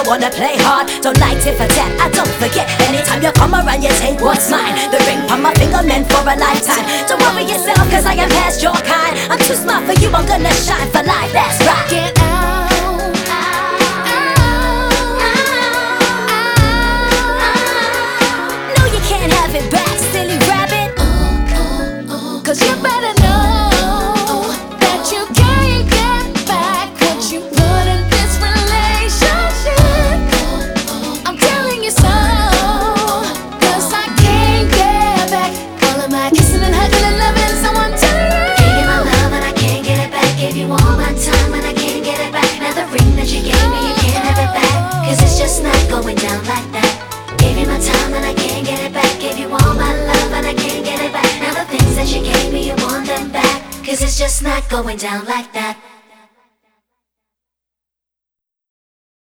wanna play hard, don't like tit for tat. I don't forget, anytime you come around you take what's mine. The ring on my finger meant for a lifetime. Don't worry yourself, cause I am past your kind. I'm too smart for you, I'm gonna shine for life, that's right. Get out. No, you can't have it back, silly rabbit. Cause you better know that you can't get back what you put in this relationship. I'm telling you so, cause I can't get back all of my kissing and hugging and loving. So I'm telling you, gave you my love and I can't get it back. Gave you all my time and I can't get it back. Now the ring that you gave me, you can't have it back. Cause it's just not going down like that. Gave you my time and I can't get it back. Gave you all my love and I can't get it back. Now the things that you gave me, you want them back. Cause it's just not going down like that.